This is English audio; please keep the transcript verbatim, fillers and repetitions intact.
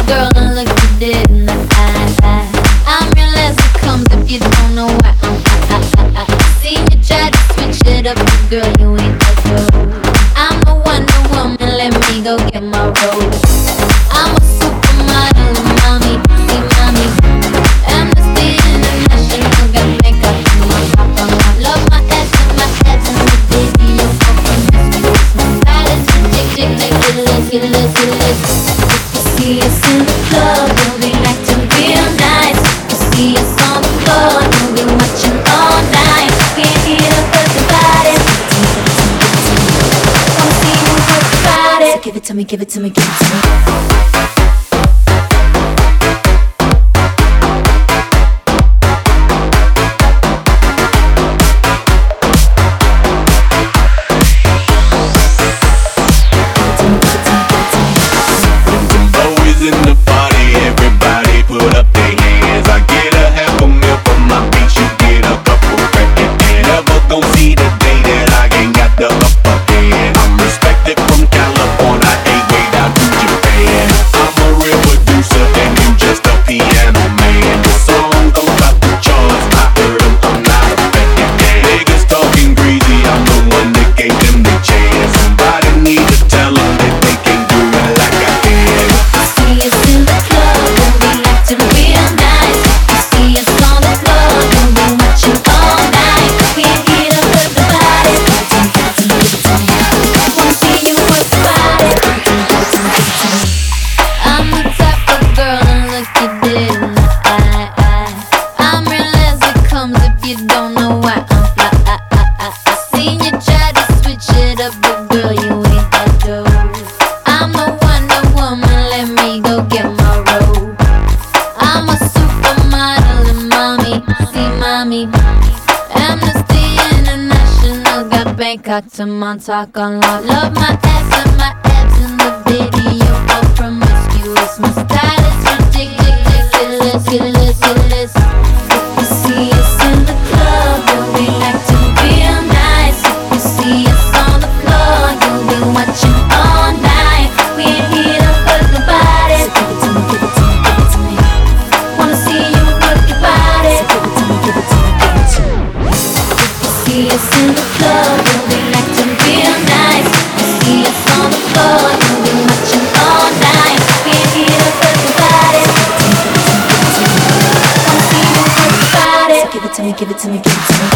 girl and look you dead in the eye. I'm real as it comes if you don't know why. I'm I, I, I, I. Seen you try to switch it up, but girl, you ain't that girl. I'm the Wonder Woman, let me go get my rose. I'm a supermodel and mommy, see mommy. Amnesty International got makeup in my top. I love my ass and my abs and the baby. You're so promiscuous. My style is ridiculous, ridiculous, ridiculous. See us in the club, we'll be acting real nice. You see us on the floor, we'll be watching all night. Can't get up with the body. Wanna see you work the body. So give it to me, give it to me, give it to me. Bangkok to Montauk on lock. Love my ass and my abs and the video. All promiscuous. My style is ridiculous, ridiculous, ridiculous. If you see us in the club, we'll be acting real nice. If you see us on the floor, you'll be watching all night. We ain't here to hurt nobody. So give it to me, give it to me, give it to me. Wanna see you work your body. So give it to me, give it to me, give it to me. If you see us in the club, we'll be acting real nice. You see us on the floor, you'll be watching all night. We ain't here to hurt nobody. Wanna see you work your body. So give it to me, give it to me, give it to me.